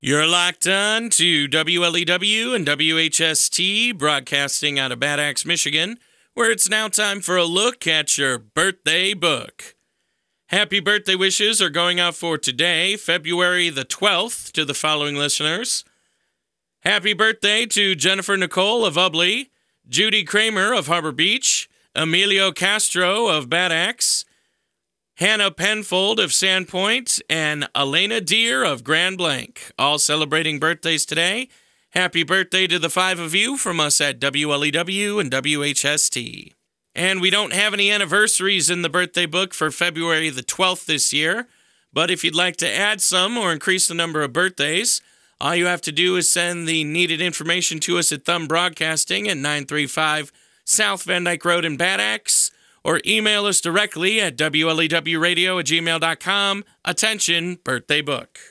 You're locked on to WLEW and WHST, broadcasting out of Bad Axe, Michigan, where it's now time for a look at your birthday book. Happy birthday wishes are going out for today, February the 12th, to the following listeners. Happy birthday to Jennifer Nicole of Ubly, Judy Kramer of Harbor Beach, Emilio Castro of Bad Axe, Hannah Penfold of Sandpoint, and Elena Deere of Grand Blanc, all celebrating birthdays today. Happy birthday to the five of you from us at WLEW and WHST. And we don't have any anniversaries in the birthday book for February the 12th this year, but if you'd like to add some or increase the number of birthdays, all you have to do is send the needed information to us at Thumb Broadcasting at 935 South Van Dyke Road in Bad Axe, or email us directly at WLEWradio@gmail.com. Attention, birthday book.